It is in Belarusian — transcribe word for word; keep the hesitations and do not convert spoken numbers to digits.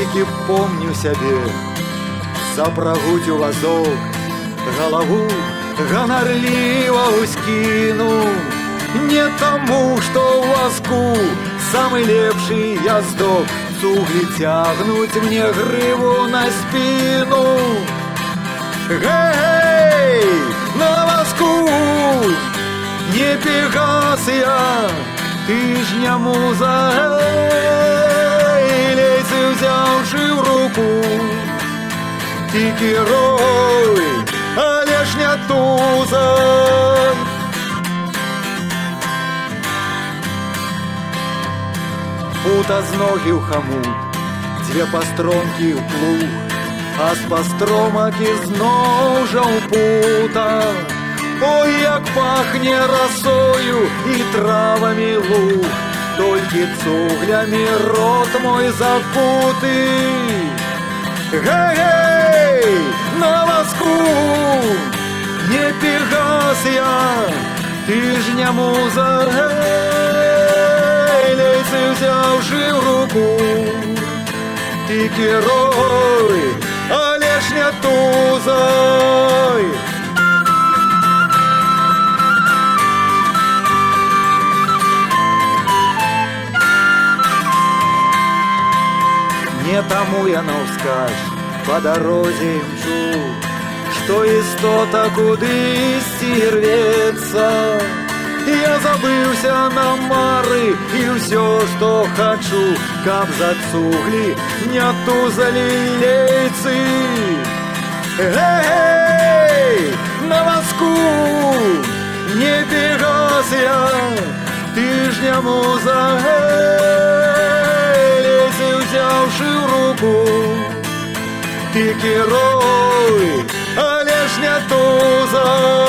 толькі помню сябе, запрагуць у вазок, галаву ганарліва ўскіну. Не таму, што ў вазку самы лепшы яздок, цуглі цягнуць мне грыву на спіну. Гэй, на вазку не пегас я, ты ж не муза, лейцы ўзяўшы ў руку, ты герой, але ж не туза. Пута з ногі ў хамут, дзве пастромкі ў плуг, а з пастромак ізноў жа ў пута. Ой, як пахне расою і травамі луг, толькі цуглямі рот мой закуты. Гэй, на вазку не пегас я, ты ж не муза, лейцы ўзяўшы ў руку, ты герой, але ж не тузай. Не таму я наўскач па дарозе імчу, што істота кудысьці рвецца. Я забыўся на мары і ўсё, што хачу, каб за цуглі не тузалі лейцы. Гэй, на вазку не пегас я, ты ж не муза, лейцы ўзяўшы ў руку, ты герой, але ж не туза.